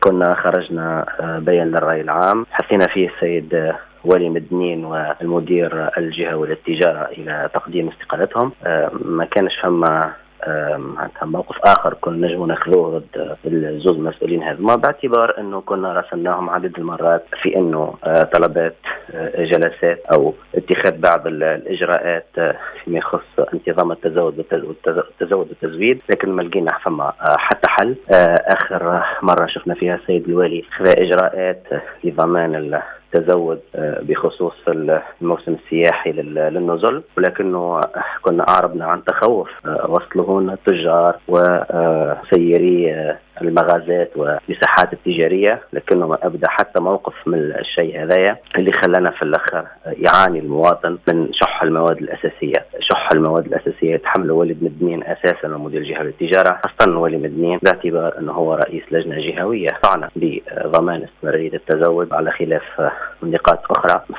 كنا خرجنا بيان للرأي العام حثينا فيه السيد ولي مدنين والمدير الجهوي للتجارة إلى تقديم استقالتهم. ما كانش فما موقف آخر كنا نجمو نخلوه ضد الزوز مسؤولين هذوما، باعتبار أنه كنا راسلناهم عدد المرات في أنه طلبات جلسات أو اتخاذ بعض الإجراءات فيما يخص انتظام التزود والتزويد، لكن ما لقينا فما حتى حل. آخر مرة شفنا فيها السيد الوالي خذ إجراءات لضمان التزود بخصوص الموسم السياحي للنزل، ولكنه كنا أعربنا عن تخوف وصلهن التجار وسيري المغازات والمساحات التجارية، لكنه ما أبدأ حتى موقف من الشيء هذايا اللي خلانا في الأخر يعاني المواطن من شح المواد الأساسية. شح المواد الأساسية يتحمله ولي مدنين أساسا ومدير جهوي للتجارة، خاصة ولي مدنين باعتبار أنه هو رئيس لجنة جهوية طعنا بضمان استمرارية التزود على خلاف نقاط أخرى.